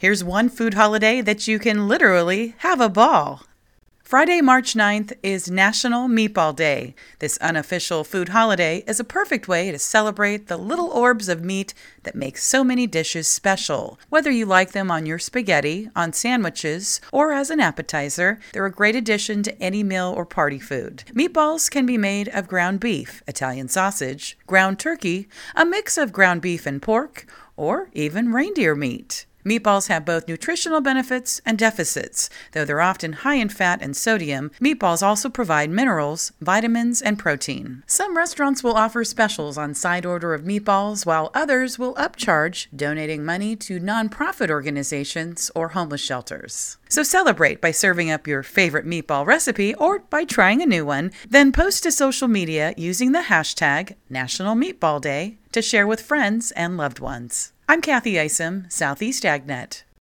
Here's one food holiday that you can literally have a ball. Friday, March 9th is National Meatball Day. This unofficial food holiday is a perfect way to celebrate the little orbs of meat that make so many dishes special. Whether you like them on your spaghetti, on sandwiches, or as an appetizer, they're a great addition to any meal or party food. Meatballs can be made of ground beef, Italian sausage, ground turkey, a mix of ground beef and pork, or even reindeer meat. Meatballs have both nutritional benefits and deficits. Though they're often high in fat and sodium, meatballs also provide minerals, vitamins, and protein. Some restaurants will offer specials on side order of meatballs, while others will upcharge, donating money to nonprofit organizations or homeless shelters. So celebrate by serving up your favorite meatball recipe or by trying a new one, then post to social media using the hashtag National Meatball Day to share with friends and loved ones. I'm Kathy Isom, Southeast AgNet.